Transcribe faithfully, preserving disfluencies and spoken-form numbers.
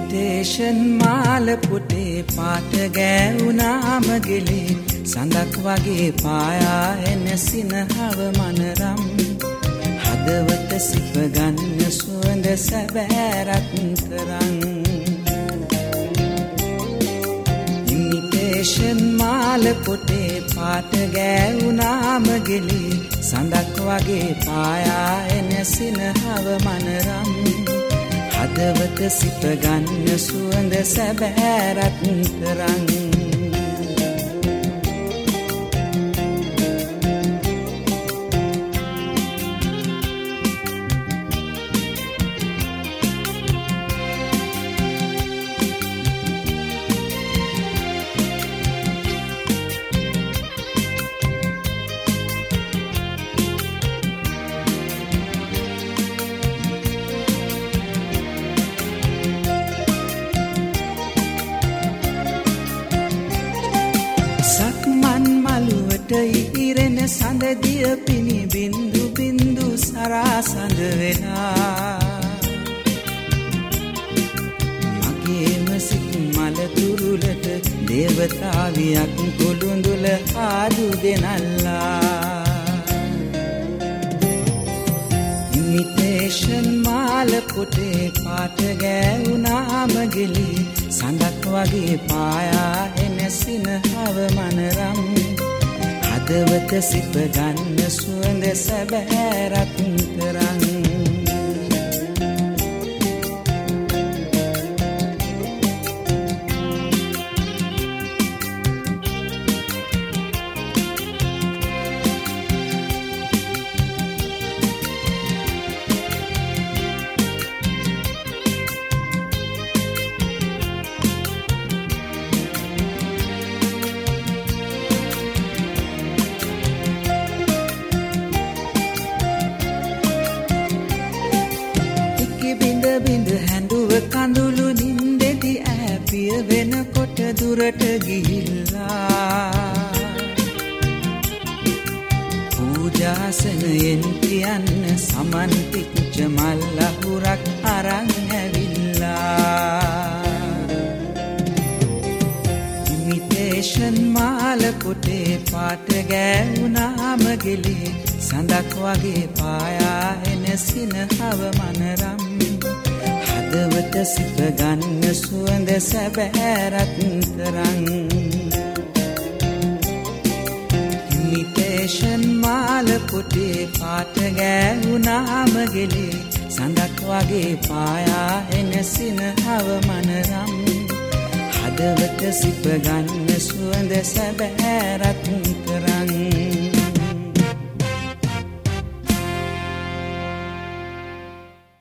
imitation මාල පුටේ පාට ගෑවුනාම ගෙලේ සඳක් වගේ පායා එන සිනහව මනරම් හදවත සිප ගන්න සුවඳ සැබෑරත් කරන් ඉමිටේෂන් මාල පුටේ පාට ගෑවුනාම ගෙලේ සඳක් වගේ පායා එන සිනහව මනරම් හදවත සිප ගන්න සුවඳ සැබෑරත් කරන් ඉරෙන සඳදිය පිණි බින්දු බින්දු සරාසඳ වෙලා මගේම සිත් මල තුරුලට දේවතාවියක් කොළුඳුල ආදු දෙනල්ලා ඉමිටේෂන් මාල පුටේ පාට ගෑවුනාම ගෙලේ සඳක් වගේ පායා එන සිනහව මනරම් හදවත සිප ගන්න සුවඳ සැබෑරත් කරන් බිඳ හැඳුව කඳුළු නින්දෙදි ඈපිය වෙනකොට දුරට ගිහිල්ලා පූජාසනයෙන් කියන්න සමන් පිච්ච මල් අහුරක් අරන් ඇවිල්ලා ඉමිටේෂන් මාල පුටේ පාට ගෑවුනාම ගෙලේ සඳක් වගේ පායා එන සිනහව මනරම් හදවත සිප ගන්න සුවඳ සැබෑරත් කරන් ඉමිටේෂන් මාල පුටේ පාට ගෑවුනාම ගෙලේ සඳක් වගේ පායා එන සිනහව මනරම් හදවත සිප ගන්න සුවඳ සැබෑරත් කරන්